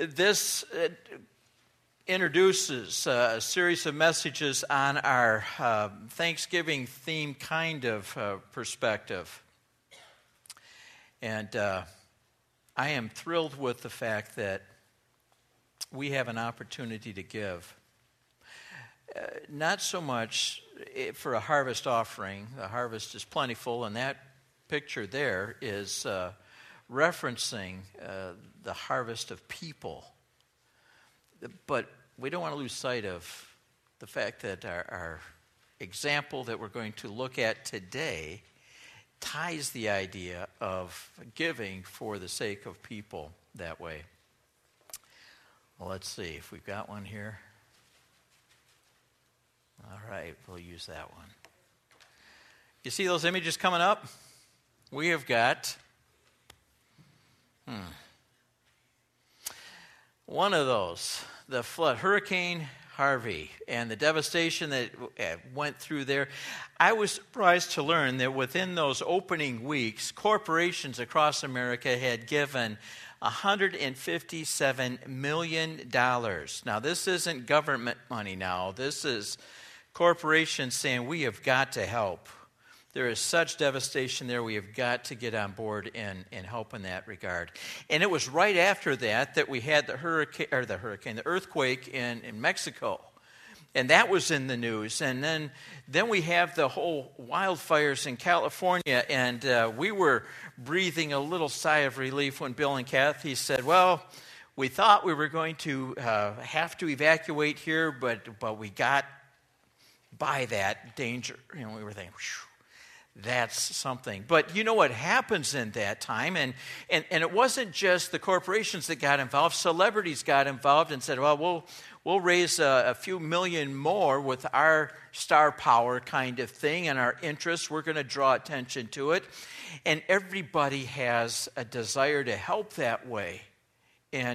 This introduces a series of messages on our Thanksgiving theme kind of perspective. And I am thrilled with the fact that we have an opportunity to give. Not so much for a harvest offering. The harvest is plentiful, and that picture there is referencing the harvest of people. But we don't want to lose sight of the fact that our example that we're going to look at today ties the idea of giving for the sake of people that way. Well, let's see if we've got one here. All right, we'll use that one. You see those images coming up? We have got one of those, the flood, Hurricane Harvey, and the devastation that went through there. I was surprised to learn that within those opening weeks, corporations across America had given $157 million. Now, this isn't government money now. This is corporations saying, we have got to help. There is such devastation there, we have got to get on board and help in that regard. And it was right after that we had the earthquake in Mexico. And that was in the news. And then we have the whole wildfires in California. And we were breathing a little sigh of relief when Bill and Kathy said, well, we thought we were going to have to evacuate here, but we got by that danger. You know, we were thinking, whew, that's something. But you know what happens in that time, and it wasn't just the corporations that got involved. Celebrities got involved and said, well, we'll raise a few million more with our star power kind of thing and our interests. We're going to draw attention to it. And everybody has a desire to help that way. And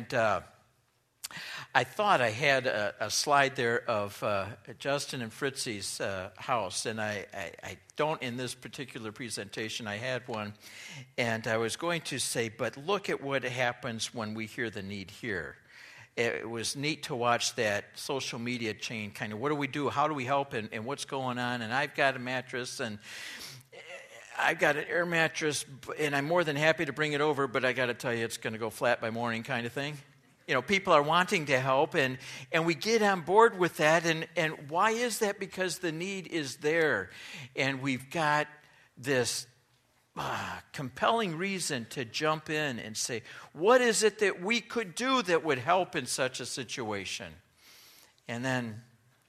I thought I had a slide there of Justin and Fritzy's house, and I don't in this particular presentation. I had one, and I was going to say, but look at what happens when we hear the need here. It was neat to watch that social media chain, kind of what do we do, how do we help, and what's going on, and I've got a mattress, and I've got an air mattress, and I'm more than happy to bring it over, but I got to tell you, it's going to go flat by morning kind of thing. You know, people are wanting to help, and we get on board with that. And why is that? Because the need is there. And we've got this compelling reason to jump in and say, what is it that we could do that would help in such a situation? And then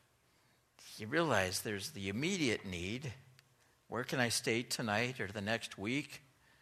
you realize there's the immediate need. Where can I stay tonight or the next week?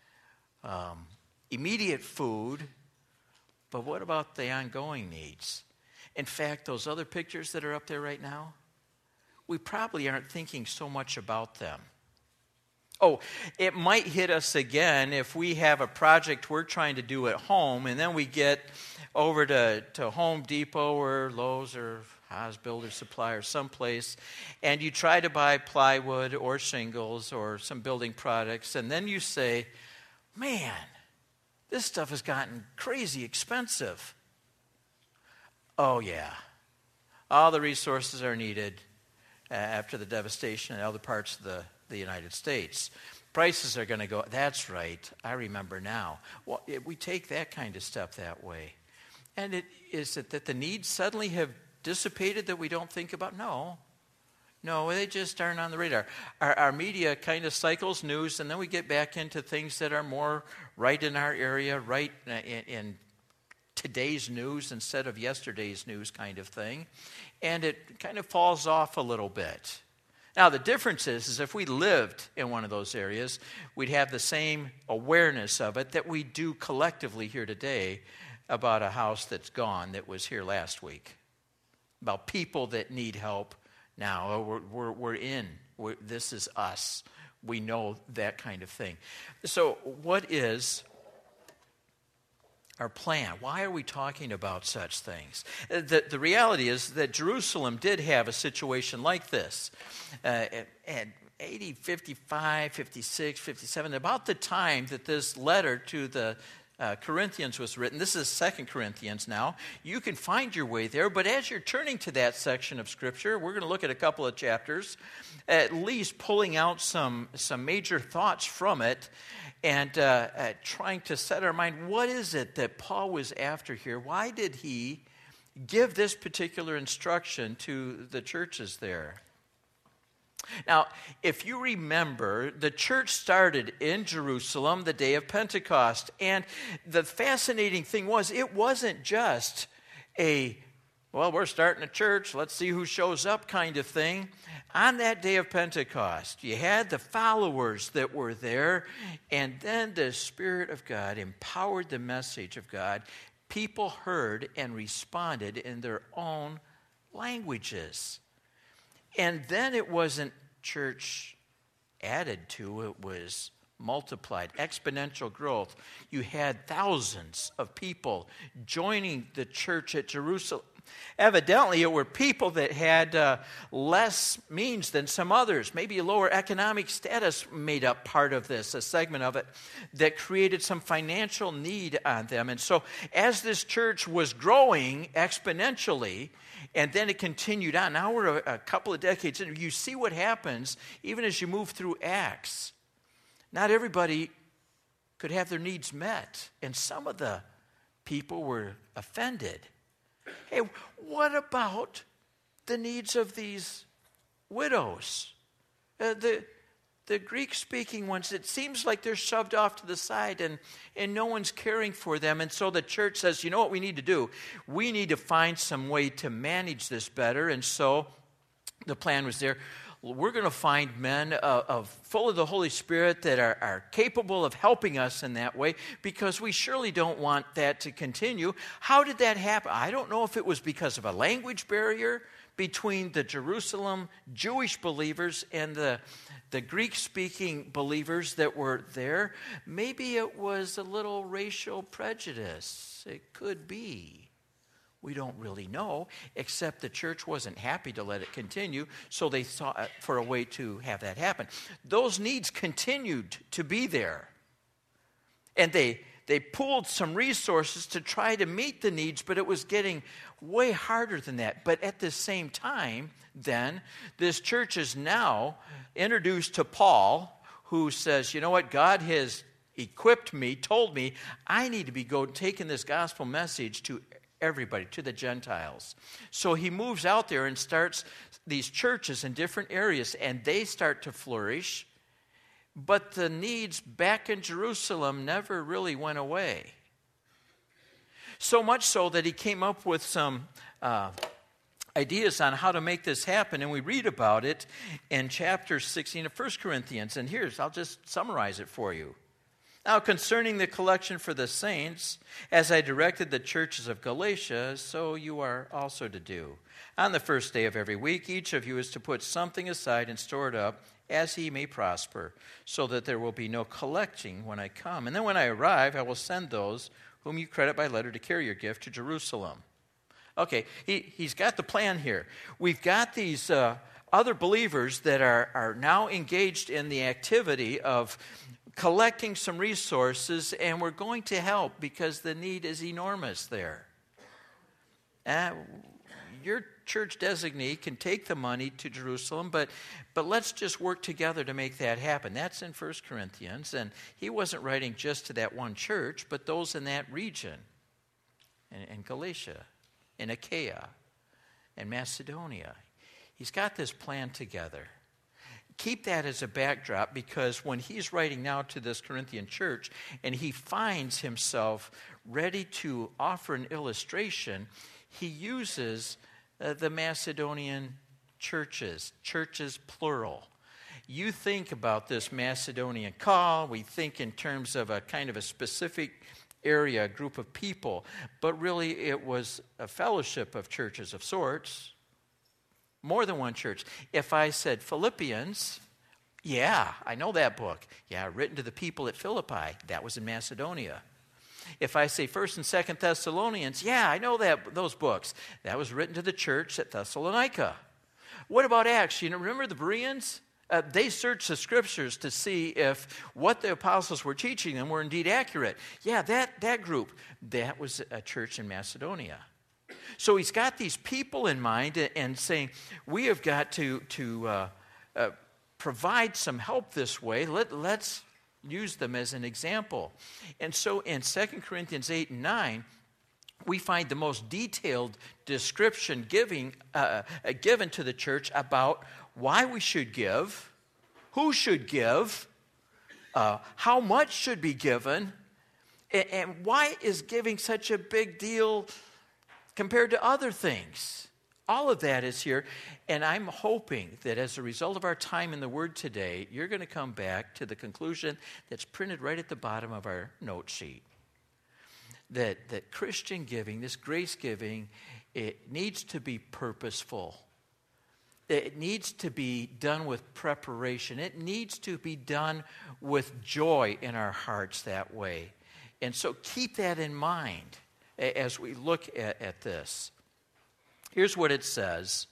Immediate food. But what about the ongoing needs? In fact, those other pictures that are up there right now, we probably aren't thinking so much about them. Oh, it might hit us again if we have a project we're trying to do at home, and then we get over to Home Depot or Lowe's or Haas Builder Supply or someplace, and you try to buy plywood or shingles or some building products, and then you say, man, this stuff has gotten crazy expensive. Oh, yeah. All the resources are needed after the devastation in other parts of the United States. Prices are going to go. That's right. I remember now. Well, we take that kind of stuff that way. And is it that the needs suddenly have dissipated that we don't think about? No, they just aren't on the radar. Our media kind of cycles news, and then we get back into things that are more right in our area, right in today's news instead of yesterday's news kind of thing. And it kind of falls off a little bit. Now, the difference is if we lived in one of those areas, we'd have the same awareness of it that we do collectively here today about a house that's gone that was here last week, about people that need help. Now, we're in. This is us. We know that kind of thing. So what is our plan? Why are we talking about such things? The reality is that Jerusalem did have a situation like this. At 80, 55, 56, 57, about the time that this letter to the Corinthians was written. This is 2 Corinthians now. You can find your way there, but as you're turning to that section of Scripture, we're going to look at a couple of chapters, at least pulling out some major thoughts from it and trying to set our mind, what is it that Paul was after here? Why did he give this particular instruction to the churches there? Now, if you remember, the church started in Jerusalem the day of Pentecost. And the fascinating thing was, it wasn't just we're starting a church, let's see who shows up kind of thing. On that day of Pentecost, you had the followers that were there, and then the Spirit of God empowered the message of God. People heard and responded in their own languages. And then it wasn't church added to, it was multiplied, exponential growth. You had thousands of people joining the church at Jerusalem. Evidently, it were people that had less means than some others. Maybe a lower economic status made up part of this, a segment of it, that created some financial need on them. And so as this church was growing exponentially, and then it continued on, now we're a couple of decades in, you see what happens even as you move through Acts. Not everybody could have their needs met, and some of the people were offended. Hey, what about the needs of these widows? The Greek-speaking ones, it seems like they're shoved off to the side and no one's caring for them. And so the church says, you know what we need to do? We need to find some way to manage this better. And so the plan was there. We're going to find men full of the Holy Spirit that are capable of helping us in that way, because we surely don't want that to continue. How did that happen? I don't know if it was because of a language barrier between the Jerusalem Jewish believers and the Greek-speaking believers that were there. Maybe it was a little racial prejudice. It could be. We don't really know, except the church wasn't happy to let it continue, so they sought for a way to have that happen. Those needs continued to be there. And they pooled some resources to try to meet the needs, but it was getting way harder than that. But at the same time, then, this church is now introduced to Paul, who says, you know what, God has equipped me, told me, I need to be taking this gospel message to everybody, to the Gentiles. So he moves out there and starts these churches in different areas, and they start to flourish. But the needs back in Jerusalem never really went away. So much so that he came up with some ideas on how to make this happen, and we read about it in chapter 16 of 1 Corinthians. And I'll just summarize it for you. Now, concerning the collection for the saints, as I directed the churches of Galatia, so you are also to do. On the first day of every week, each of you is to put something aside and store it up, as he may prosper, so that there will be no collecting when I come. And then when I arrive, I will send those whom you credit by letter to carry your gift to Jerusalem. Okay, he's got the plan here. We've got these other believers that are now engaged in the activity of collecting some resources, and we're going to help because the need is enormous there. Your church designee can take the money to Jerusalem, but let's just work together to make that happen. That's in 1 Corinthians, and he wasn't writing just to that one church, but those in that region, in Galatia, in Achaia, and Macedonia. He's got this plan together. Keep that as a backdrop, because when he's writing now to this Corinthian church and he finds himself ready to offer an illustration, he uses the Macedonian churches plural. You think about this Macedonian call, we think in terms of a kind of a specific area, a group of people, but really it was a fellowship of churches of sorts. More than one church. If I said Philippians, yeah, I know that book. Yeah, written to the people at Philippi. That was in Macedonia. If I say 1st and 2nd Thessalonians, yeah, I know those books. That was written to the church at Thessalonica. What about Acts? You remember the Bereans? They searched the scriptures to see if what the apostles were teaching them were indeed accurate. Yeah, that group, that was a church in Macedonia. So he's got these people in mind and saying, we have got to provide some help this way. Let's use them as an example. And so in 2 Corinthians 8 and 9, we find the most detailed description given to the church about why we should give, who should give, how much should be given, and why is giving such a big deal compared to other things. All of that is here, and I'm hoping that as a result of our time in the Word today, you're going to come back to the conclusion that's printed right at the bottom of our note sheet. That Christian giving, this grace giving, it needs to be purposeful. It needs to be done with preparation. It needs to be done with joy in our hearts that way. And so keep that in mind as we look at this. Here's what it says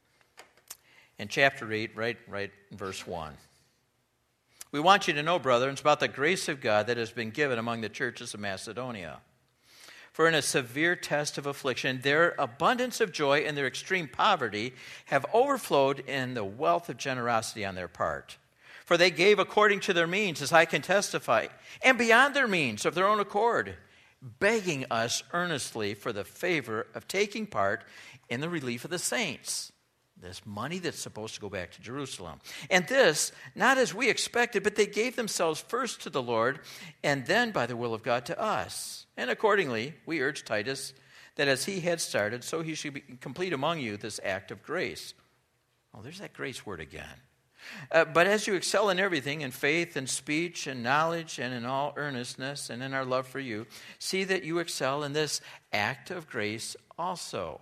in chapter 8, right in verse 1. We want you to know, brethren, about the grace of God that has been given among the churches of Macedonia. For in a severe test of affliction, their abundance of joy and their extreme poverty have overflowed in the wealth of generosity on their part. For they gave according to their means, as I can testify, and beyond their means of their own accord, begging us earnestly for the favor of taking part in the relief of the saints. This money that's supposed to go back to Jerusalem. And this, not as we expected, but they gave themselves first to the Lord, and then by the will of God to us. And accordingly, we urge Titus that as he had started, so he should be complete among you this act of grace. Oh, there's that grace word again. But as you excel in everything, in faith and speech and knowledge and in all earnestness and in our love for you, see that you excel in this act of grace also.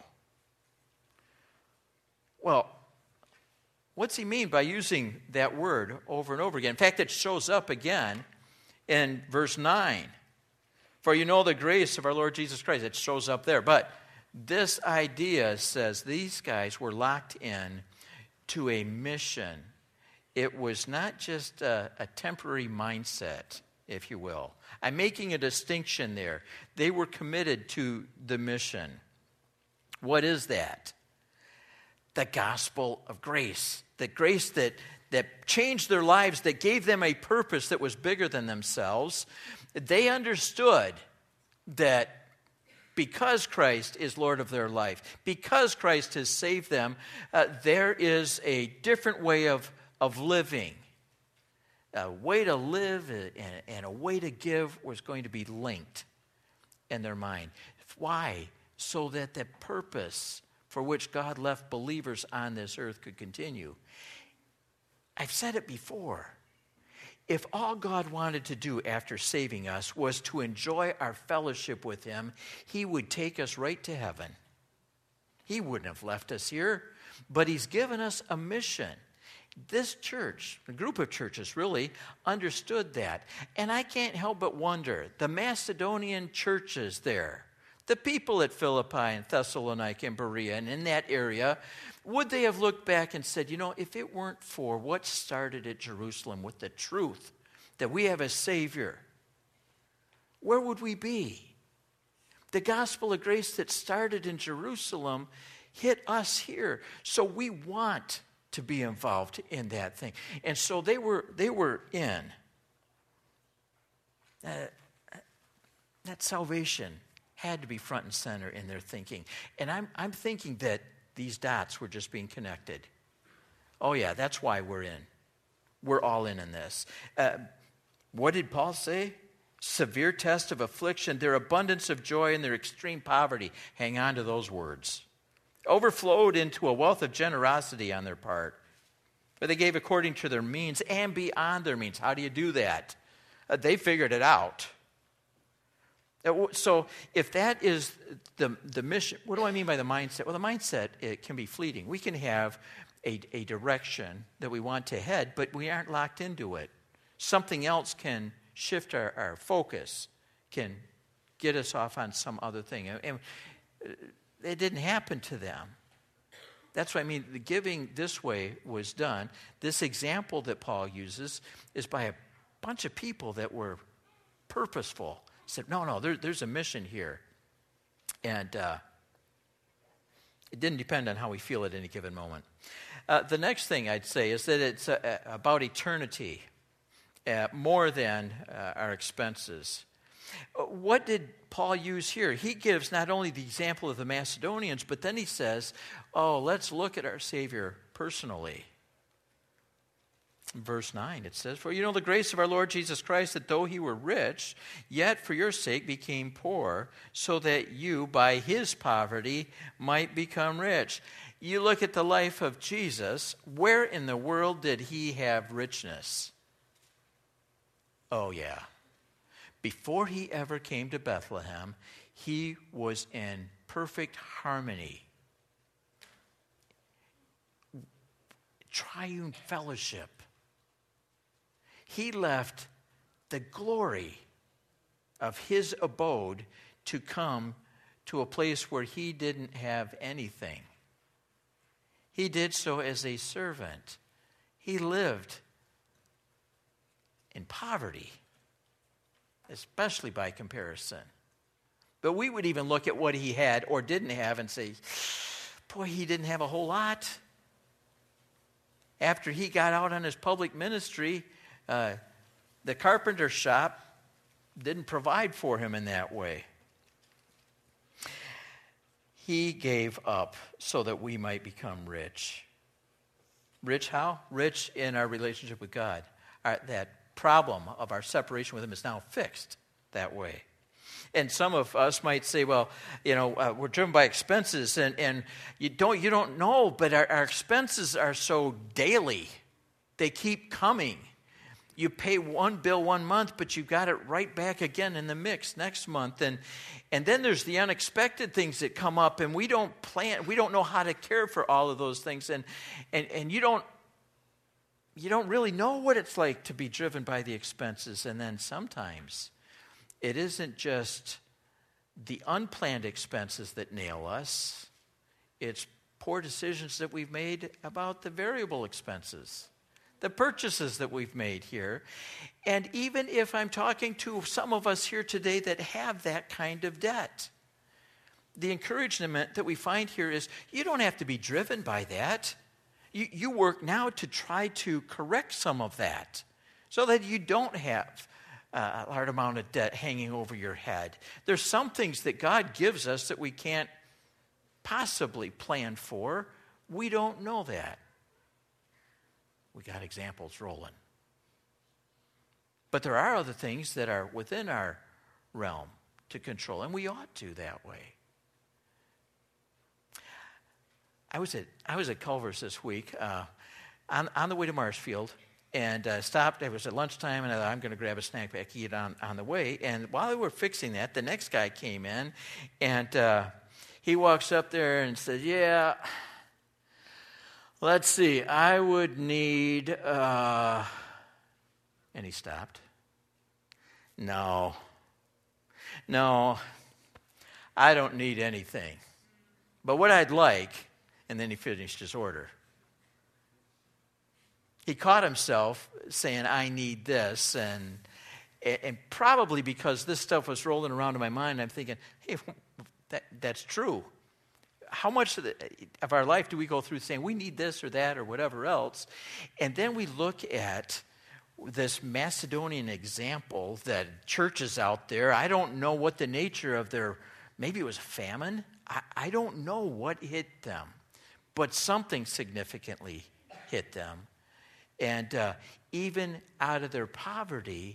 Well, what's he mean by using that word over and over again? In fact, it shows up again in verse 9. For you know the grace of our Lord Jesus Christ. It shows up there. But this idea says these guys were locked in to a mission. It was not just a temporary mindset, if you will. I'm making a distinction there. They were committed to the mission. What is that? The gospel of grace. The grace that changed their lives, that gave them a purpose that was bigger than themselves. They understood that because Christ is Lord of their life, because Christ has saved them, there is a different way of living. A way to live and a way to give was going to be linked in their mind. Why? So that the purpose for which God left believers on this earth could continue. I've said it before. If all God wanted to do after saving us was to enjoy our fellowship with Him, He would take us right to heaven. He wouldn't have left us here, but He's given us a mission. This church, a group of churches really, understood that. And I can't help but wonder, the Macedonian churches there, the people at Philippi and Thessalonica and Berea and in that area, would they have looked back and said, you know, if it weren't for what started at Jerusalem with the truth that we have a Savior, where would we be? The gospel of grace that started in Jerusalem hit us here. So we want to be involved in that thing. And so they were in. That salvation had to be front and center in their thinking. And I'm thinking that these dots were just being connected. Oh yeah, that's why we're in. We're all in this. What did Paul say? Severe test of affliction, their abundance of joy and their extreme poverty. Hang on to those words. Overflowed into a wealth of generosity on their part. But they gave according to their means and beyond their means. How do you do that? They figured it out. So if that is the mission, what do I mean by the mindset? Well, the mindset, it can be fleeting. We can have a direction that we want to head, but we aren't locked into it. Something else can shift our focus, can get us off on some other thing. And it didn't happen to them. That's what I mean. The giving this way was done. This example that Paul uses is by a bunch of people that were purposeful. Said, no, there's a mission here. And it didn't depend on how we feel at any given moment. The next thing I'd say is that it's about eternity more than our expenses. What did Paul use here? He gives not only the example of the Macedonians, but then he says, let's look at our Savior personally. In verse 9, it says, "For you know the grace of our Lord Jesus Christ, that though he were rich, yet for your sake became poor, so that you, by his poverty, might become rich." You look at the life of Jesus, where in the world did he have richness? Oh, yeah. Before he ever came to Bethlehem, he was in perfect harmony. Triune fellowship. He left the glory of his abode to come to a place where he didn't have anything. He did so as a servant. He lived in poverty, especially by comparison. But we would even look at what he had or didn't have and say, boy, he didn't have a whole lot. After he got out on his public ministry, the carpenter shop didn't provide for him in that way. He gave up so that we might become rich. Rich how? Rich in our relationship with God. That problem of our separation with him is now fixed that way. And some of us might say, well, we're driven by expenses, and you don't know, but our expenses are so daily. They keep coming. You pay one bill 1 month, but you got it right back again in the mix next month. And then there's the unexpected things that come up, and we don't know how to care for all of those things. And you don't really know what it's like to be driven by the expenses. And then sometimes it isn't just the unplanned expenses that nail us. It's poor decisions that we've made about the variable expenses, the purchases that we've made here. And even if I'm talking to some of us here today that have that kind of debt, the encouragement that we find here is you don't have to be driven by that. You work now to try to correct some of that so that you don't have a large amount of debt hanging over your head. There's some things that God gives us that we can't possibly plan for. We don't know that. We got examples rolling. But there are other things that are within our realm to control, and we ought to that way. I was at Culver's this week on the way to Marshfield, and stopped. It was at lunchtime, and I thought, I'm going to grab a snack back, eat on the way. And while they were fixing that, the next guy came in, and he walks up there and said, "Yeah, let's see, I would need," and he stopped. No, I don't need anything. But what I'd like," and then he finished his order. He caught himself saying, "I need this," and probably because this stuff was rolling around in my mind, I'm thinking, hey, that's true. How much of our life do we go through saying we need this or that or whatever else? And then we look at this Macedonian example that churches out there, I don't know what the nature of their, maybe it was a famine. I don't know what hit them, but something significantly hit them. And even out of their poverty,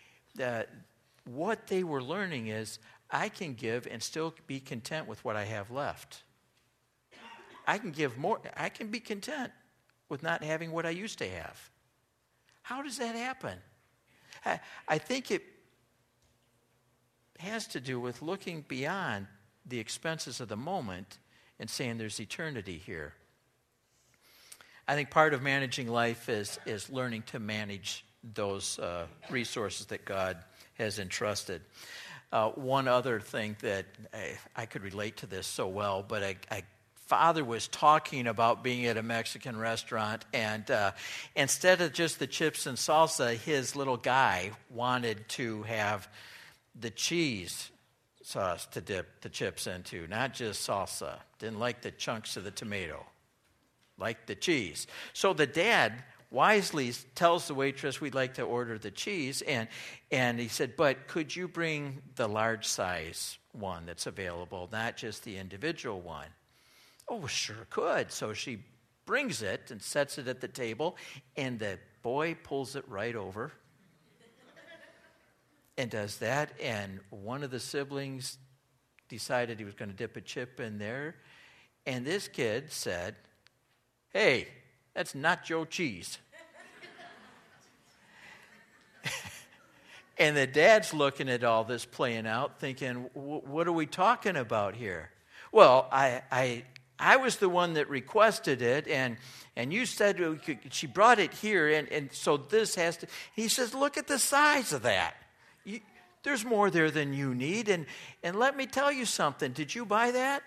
what they were learning is, I can give and still be content with what I have left. I can give more. I can be content with not having what I used to have. How does that happen? I think it has to do with looking beyond the expenses of the moment and saying there's eternity here. I think part of managing life is learning to manage those resources that God has entrusted. One other thing that I could relate to this so well, but I father was talking about being at a Mexican restaurant, and instead of just the chips and salsa, his little guy wanted to have the cheese sauce to dip the chips into, not just salsa. Didn't like the chunks of the tomato, liked the cheese. So the dad wisely tells the waitress, we'd like to order the cheese, and he said, but could you bring the large size one that's available, not just the individual one? Oh, sure could. So she brings it and sets it at the table, and the boy pulls it right over and does that, and one of the siblings decided he was going to dip a chip in there, and this kid said, hey, that's nacho cheese. And the dad's looking at all this playing out, thinking, what are we talking about here? Well, I was the one that requested it, and you said she brought it here, and so this has to... He says, look at the size of that. There's more there than you need, and let me tell you something. Did you buy that?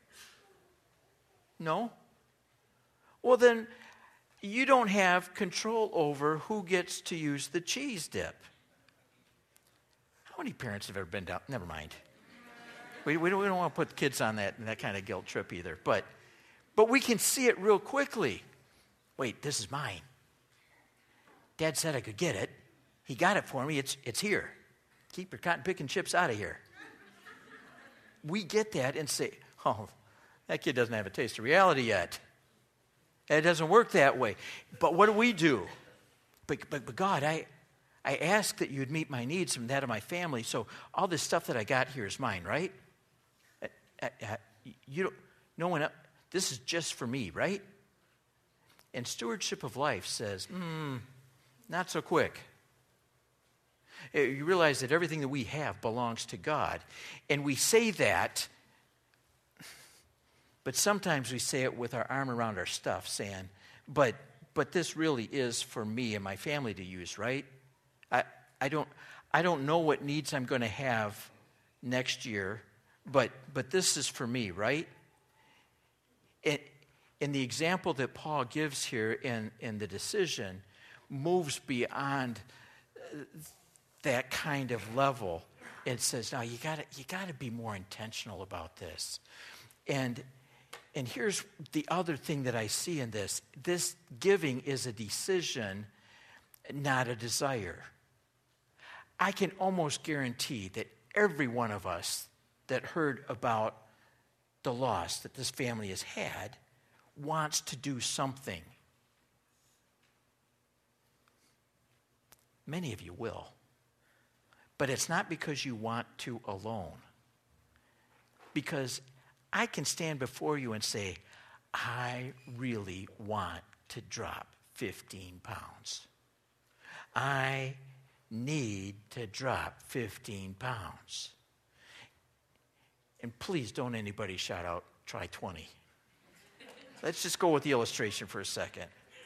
No? Well, then you don't have control over who gets to use the cheese dip. How many parents have ever been down? Never mind. We don't want to put kids on that kind of guilt trip either. But we can see it real quickly. Wait, this is mine. Dad said I could get it. He got it for me. It's here. Keep your cotton picking chips out of here. We get that and say, oh, that kid doesn't have a taste of reality yet. It doesn't work that way. But what do? But God, I ask that you'd meet my needs and that of my family, so all this stuff that I got here is mine, right? No one else, this is just for me, right? And stewardship of life says, not so quick. You realize that everything that we have belongs to God. And we say that, but sometimes we say it with our arm around our stuff, saying, but this really is for me and my family to use, right? I don't know what needs I'm going to have next year, but this is for me, right? And the example that Paul gives here in the decision moves beyond that kind of level. It says, now you got to be more intentional about this. And here's the other thing that I see in this. This giving is a decision, not a desire. I can almost guarantee that every one of us that heard about the loss that this family has had wants to do something. Many of you will. But it's not because you want to alone. Because I can stand before you and say, I really want to drop 15 pounds. I need to drop 15 pounds. And please don't anybody shout out, try 20. Let's just go with the illustration for a second.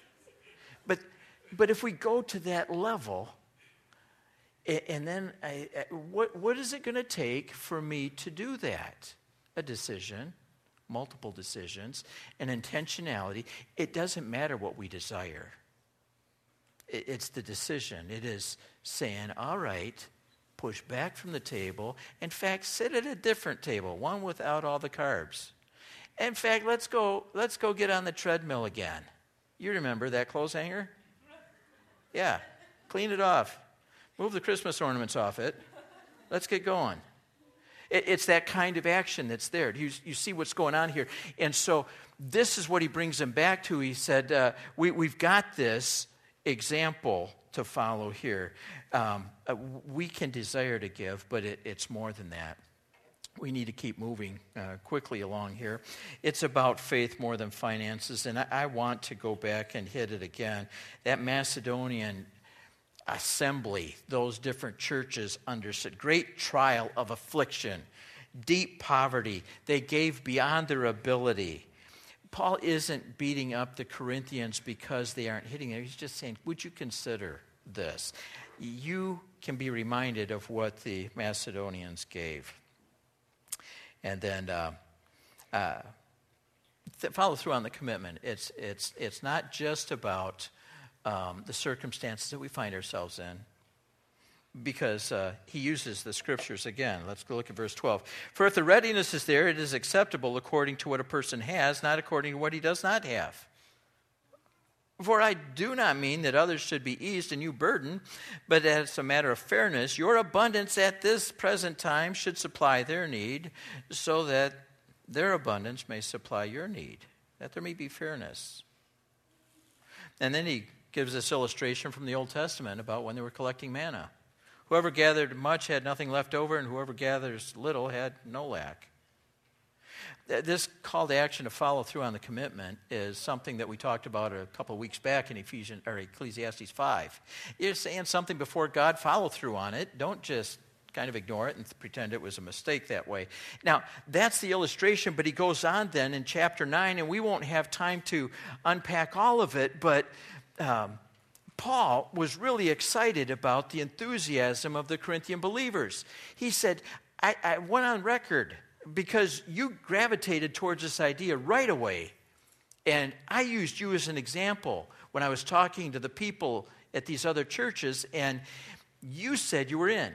But if we go to that level, and then what is it going to take for me to do that? A decision, multiple decisions, an intentionality. It doesn't matter what we desire. It's the decision. It is saying, all right, push back from the table. In fact, sit at a different table, one without all the carbs. In fact, let's go get on the treadmill again. You remember that clothes hanger? Yeah, clean it off. Move the Christmas ornaments off it. Let's get going. It's that kind of action that's there. You see what's going on here. And so this is what he brings them back to. He said, we've got this example to follow here. We can desire to give, but it's more than that. We need to keep moving quickly along here. It's about faith more than finances, and I want to go back and hit it again. That Macedonian assembly, those different churches understood. Great trial of affliction, deep poverty. They gave beyond their ability. Paul isn't beating up the Corinthians because they aren't hitting it. He's just saying, would you consider this? You can be reminded of what the Macedonians gave. And then follow through on the commitment. It's not just about the circumstances that we find ourselves in, because he uses the scriptures again. Let's go look at verse 12. For if the readiness is there, it is acceptable according to what a person has, not according to what he does not have. For I do not mean that others should be eased and you burdened, but as a matter of fairness, your abundance at this present time should supply their need, so that their abundance may supply your need, that there may be fairness. And then he gives this illustration from the Old Testament about when they were collecting manna. Whoever gathered much had nothing left over, and whoever gathers little had no lack. This call to action to follow through on the commitment is something that we talked about a couple of weeks back in Ecclesiastes 5. You're saying something before God, follow through on it. Don't just kind of ignore it and pretend it was a mistake that way. Now, that's the illustration, but he goes on then in chapter 9, and we won't have time to unpack all of it, but Paul was really excited about the enthusiasm of the Corinthian believers. He said, I went on record because you gravitated towards this idea right away. And I used you as an example when I was talking to the people at these other churches, and you said you were in.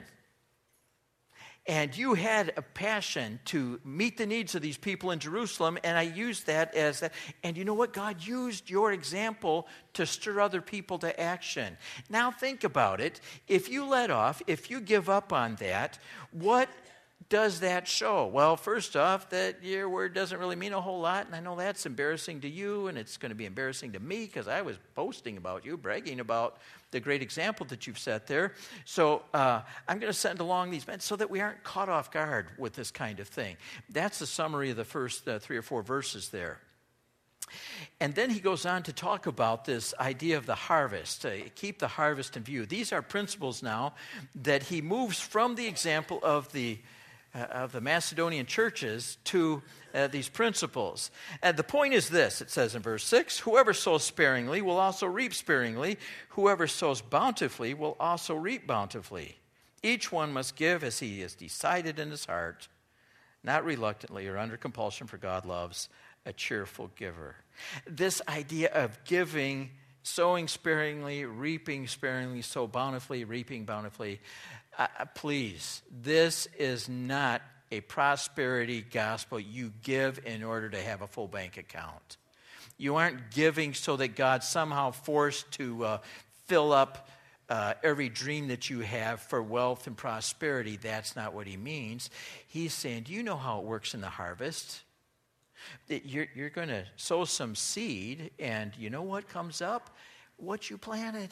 And you had a passion to meet the needs of these people in Jerusalem, and I used that as that. And you know what? God used your example to stir other people to action. Now think about it. If you let off, if you give up on that, what does that show? Well, first off, that your word doesn't really mean a whole lot, and I know that's embarrassing to you, and it's going to be embarrassing to me because I was boasting about you, bragging about the great example that you've set there. So I'm going to send along these men so that we aren't caught off guard with this kind of thing. That's the summary of the first 3 or 4 verses there. And then he goes on to talk about this idea of the harvest, keep the harvest in view. These are principles now that he moves from the example of the Macedonian churches to these principles. And the point is this, it says in verse 6, whoever sows sparingly will also reap sparingly. Whoever sows bountifully will also reap bountifully. Each one must give as he has decided in his heart, not reluctantly or under compulsion, for God loves a cheerful giver. This idea of giving, sowing sparingly, reaping sparingly, sow bountifully, reaping bountifully, please, this is not a prosperity gospel you give in order to have a full bank account. You aren't giving so that God's somehow forced to fill up every dream that you have for wealth and prosperity. That's not what he means. He's saying, do you know how it works in the harvest? That you're going to sow some seed, and you know what comes up? What you planted.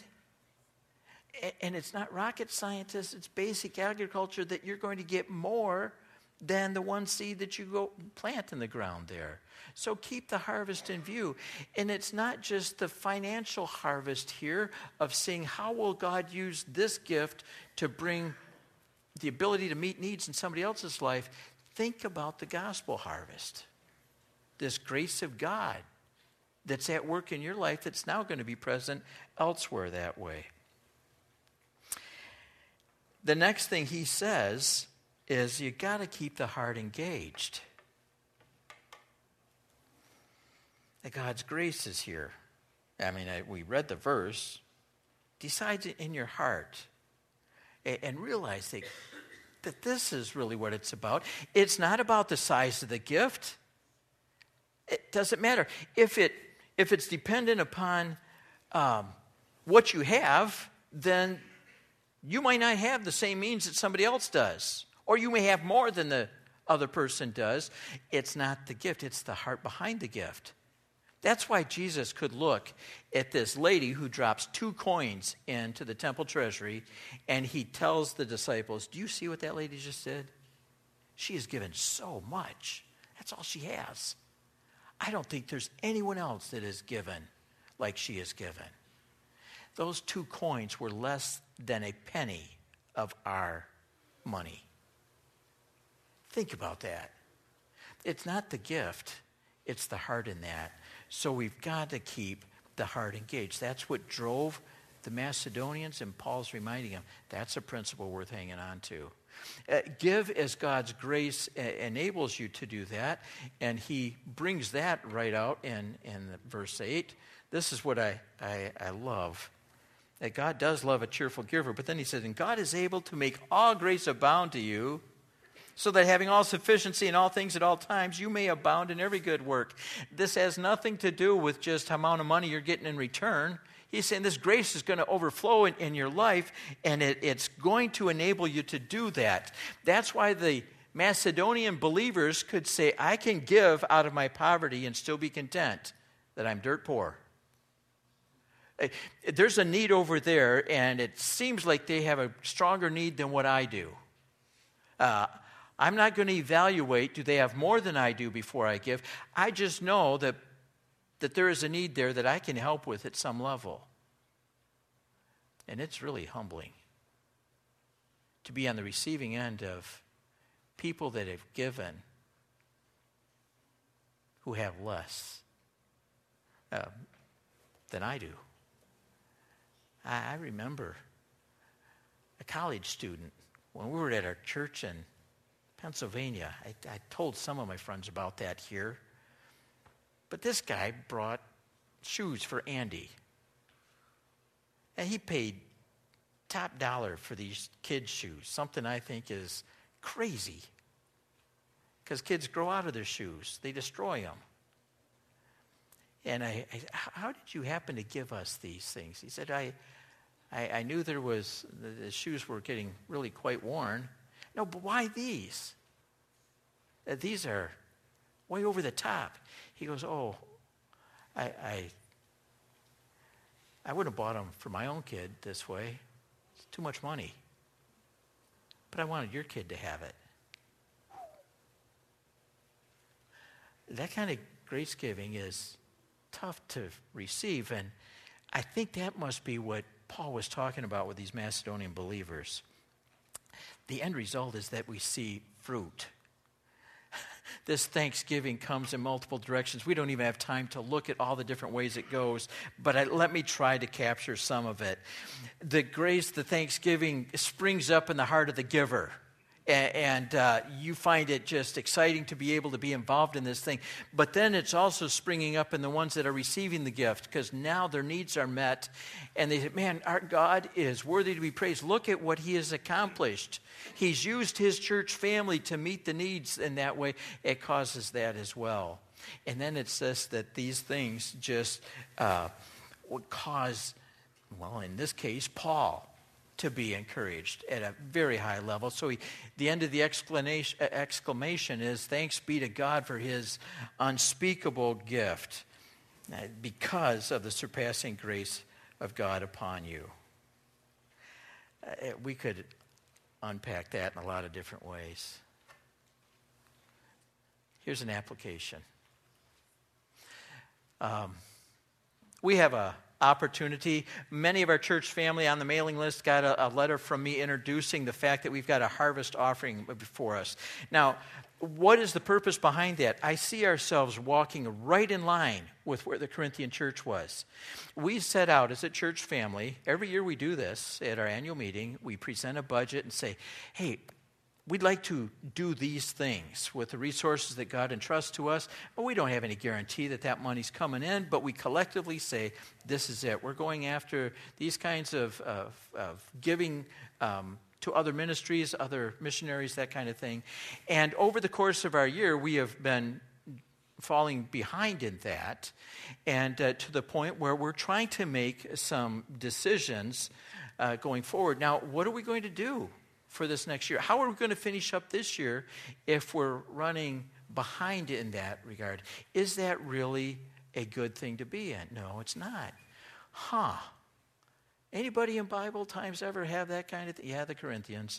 And it's not rocket scientists, it's basic agriculture, that you're going to get more than the one seed that you go plant in the ground there. So keep the harvest in view. And it's not just the financial harvest here of seeing how will God use this gift to bring the ability to meet needs in somebody else's life. Think about the gospel harvest. This grace of God that's at work in your life that's now going to be present elsewhere that way. The next thing he says is you got to keep the heart engaged. That God's grace is here. I mean, we read the verse. Decide in your heart and realize that this is really what it's about. It's not about the size of the gift. It doesn't matter. If it's dependent upon what you have, then you might not have the same means that somebody else does. Or you may have more than the other person does. It's not the gift, it's the heart behind the gift. That's why Jesus could look at this lady who drops 2 coins into the temple treasury, and he tells the disciples, do you see what that lady just did? She has given so much. That's all she has. I don't think there's anyone else that has given like she has given. Those 2 coins were less than a penny of our money. Think about that. It's not the gift, it's the heart in that. So we've got to keep the heart engaged. That's what drove the Macedonians, and Paul's reminding them, that's a principle worth hanging on to. Give as God's grace enables you to do that. And he brings that right out in verse 8. This is what I love. That God does love a cheerful giver. But then he says, and God is able to make all grace abound to you, so that having all sufficiency in all things at all times, you may abound in every good work. This has nothing to do with just how amount of money you're getting in return. He's saying this grace is going to overflow in your life, and it's going to enable you to do that. That's why the Macedonian believers could say, I can give out of my poverty and still be content that I'm dirt poor. There's a need over there, and it seems like they have a stronger need than what I do. I'm not going to evaluate, do they have more than I do before I give? I just know that there is a need there that I can help with at some level. And it's really humbling to be on the receiving end of people that have given who have less than I do. I remember a college student when we were at our church in Pennsylvania. I told some of my friends about that here. But this guy brought shoes for Andy. And he paid top dollar for these kids' shoes, something I think is crazy. Because kids grow out of their shoes. They destroy them. And how did you happen to give us these things? He said, I knew there was, the shoes were getting really quite worn. No, but why these? These are way over the top. He goes, oh, I wouldn't have bought them for my own kid this way. It's too much money. But I wanted your kid to have it. That kind of grace giving is tough to receive, and I think that must be what Paul was talking about with these Macedonian believers. The end result is that we see fruit. This thanksgiving comes in multiple directions. We don't even have time to look at all the different ways it goes, but let me try to capture some of it. The grace, the thanksgiving springs up in the heart of the giver. And you find it just exciting to be able to be involved in this thing. But then it's also springing up in the ones that are receiving the gift, because now their needs are met. And they say, man, our God is worthy to be praised. Look at what he has accomplished. He's used his church family to meet the needs in that way. It causes that as well. And then it says that these things just would cause, well, in this case, Paul to be encouraged at a very high level. So the end of the exclamation is, thanks be to God for his unspeakable gift, because of the surpassing grace of God upon you. We could unpack that in a lot of different ways. Here's an application. We have a opportunity. Many of our church family on the mailing list got a letter from me introducing the fact that we've got a harvest offering before us. Now, what is the purpose behind that? I see ourselves walking right in line with where the Corinthian church was. We set out as a church family, every year we do this at our annual meeting, we present a budget and say, hey, we'd like to do these things with the resources that God entrusts to us. Well, we don't have any guarantee that that money's coming in, but we collectively say, this is it. We're going after these kinds of giving to other ministries, other missionaries, that kind of thing. And over the course of our year, we have been falling behind in that, and to the point where we're trying to make some decisions going forward. Now, what are we going to do for this next year? How are we going to finish up this year if we're running behind in that regard? Is that really a good thing to be in? No, it's not. Anybody in Bible times ever have that kind of thing? Yeah, the Corinthians.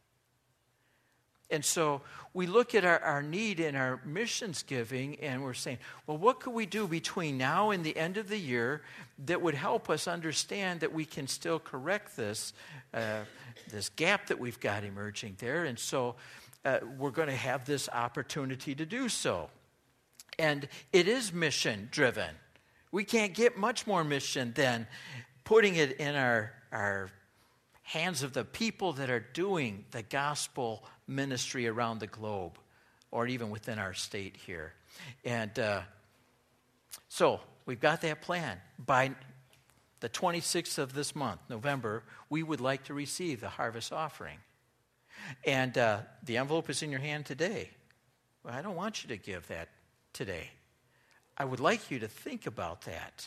And so we look at our need in our missions giving, and we're saying, well, what could we do between now and the end of the year that would help us understand that we can still correct this gap that we've got emerging there? And so we're going to have this opportunity to do so. And it is mission driven. We can't get much more mission than putting it in our hands of the people that are doing the gospel ministry around the globe, or even within our state here. And so we've got that plan. By the 26th of this month, November, we would like to receive the harvest offering. And the envelope is in your hand today. Well, I don't want you to give that today. I would like you to think about that.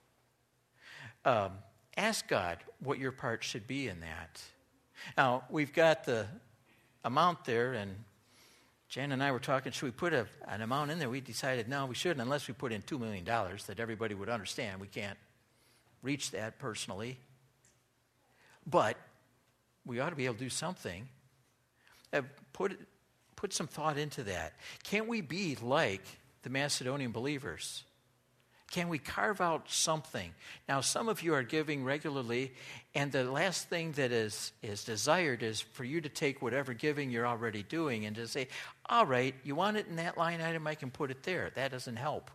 Ask God what your part should be in that. Now, we've got the amount there, and Jan and I were talking, should we put an amount in there? We decided, no, we shouldn't, unless we put in $2 million that everybody would understand. We can't reach that personally. But we ought to be able to do something. Put some thought into that. Can't we be like the Macedonian believers? Can we carve out something? Now, some of you are giving regularly, and the last thing that is desired is for you to take whatever giving you're already doing and to say, all right, you want it in that line item, I can put it there. That doesn't help.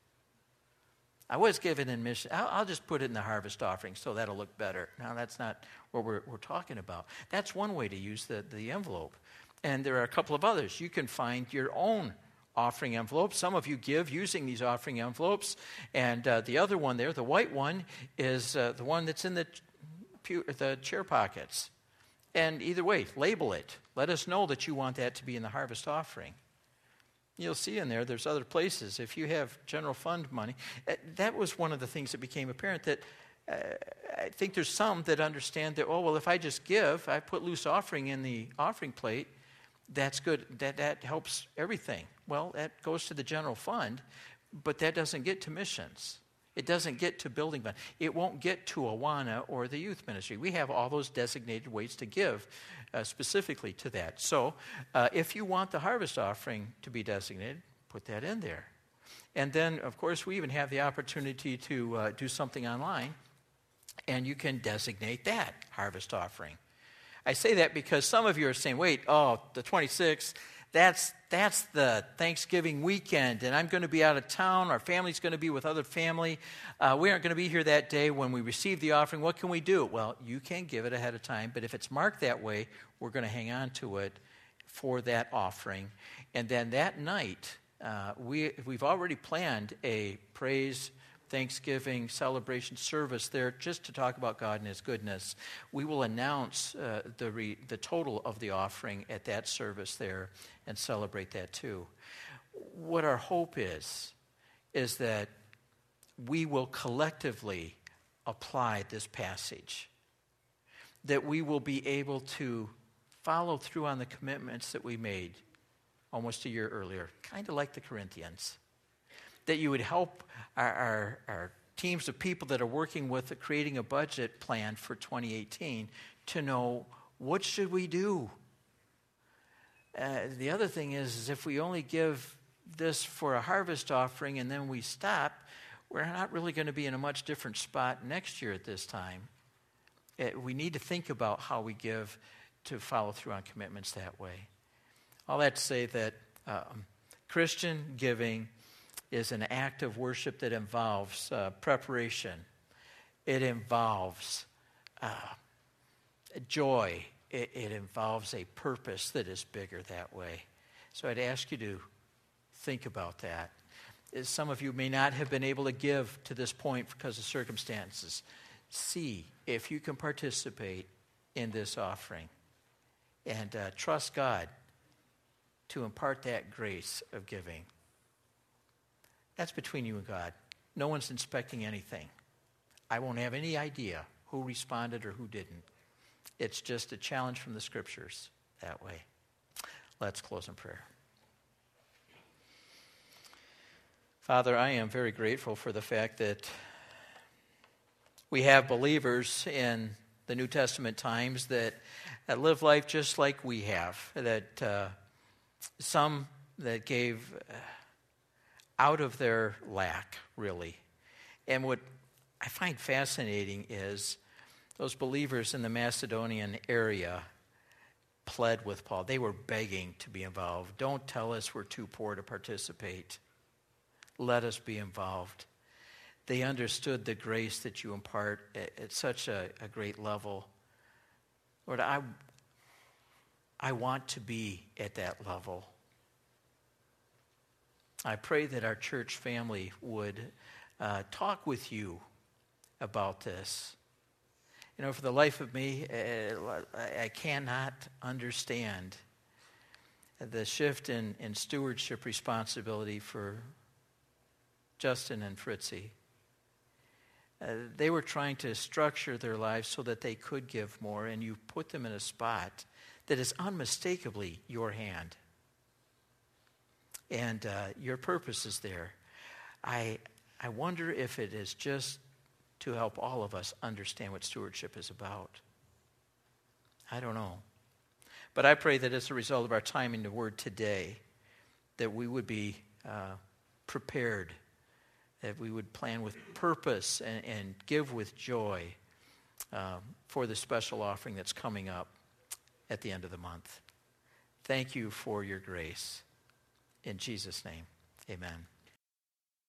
I was given in mission. I'll just put it in the harvest offering so that'll look better. Now, that's not what we're talking about. That's one way to use the envelope. And there are a couple of others. You can find your own offering envelope. Some of you give using these offering envelopes. And the other one there, the white one, is the one that's in the chair pockets. And either way, label it. Let us know that you want that to be in the harvest offering. You'll see in there, there's other places. If you have general fund money, that was one of the things that became apparent, that I think there's some that understand that, oh, well, if I just give, I put loose offering in the offering plate, that's good. That helps everything. Well, that goes to the general fund, but that doesn't get to missions. It doesn't get to building fund. It won't get to Awana or the youth ministry. We have all those designated ways to give specifically to that. So if you want the harvest offering to be designated, put that in there. And then, of course, we even have the opportunity to do something online, and you can designate that harvest offering. I say that because some of you are saying, wait, the 26th, that's the Thanksgiving weekend, and I'm going to be out of town. Our family's going to be with other family. We aren't going to be here that day when we receive the offering. What can we do? Well, you can give it ahead of time, but if it's marked that way, we're going to hang on to it for that offering. And then that night, we've already planned a praise Thanksgiving celebration service there just to talk about God and His goodness. We will announce the total of the offering at that service there and celebrate that too. What our hope is that we will collectively apply this passage, that we will be able to follow through on the commitments that we made almost a year earlier, kind of like the Corinthians. That you would help our teams of people that are working with creating a budget plan for 2018 to know, what should we do? The other thing is if we only give this for a harvest offering and then we stop, we're not really going to be in a much different spot next year at this time. We need to think about how we give to follow through on commitments that way. All that to say that Christian giving is an act of worship that involves preparation. It involves joy. It involves a purpose that is bigger that way. So I'd ask you to think about that. Some of you may not have been able to give to this point because of circumstances. See if you can participate in this offering and trust God to impart that grace of giving. That's between you and God. No one's inspecting anything. I won't have any idea who responded or who didn't. It's just a challenge from the Scriptures that way. Let's close in prayer. Father, I am very grateful for the fact that we have believers in the New Testament times that live life just like we have, that some that gave out of their lack, really. And what I find fascinating is those believers in the Macedonian area pled with Paul. They were begging to be involved. Don't tell us we're too poor to participate. Let us be involved. They understood the grace that you impart at such a great level Lord, I want to be at that level. I pray that our church family would talk with you about this. You know, for the life of me, I cannot understand the shift in stewardship responsibility for Justin and Fritzy. They were trying to structure their lives so that they could give more, and you put them in a spot that is unmistakably your hand. And your purpose is there. I wonder if it is just to help all of us understand what stewardship is about. I don't know. But I pray that as a result of our time in the Word today, that we would be prepared, that we would plan with purpose and give with joy for the special offering that's coming up at the end of the month. Thank you for your grace. In Jesus' name, amen.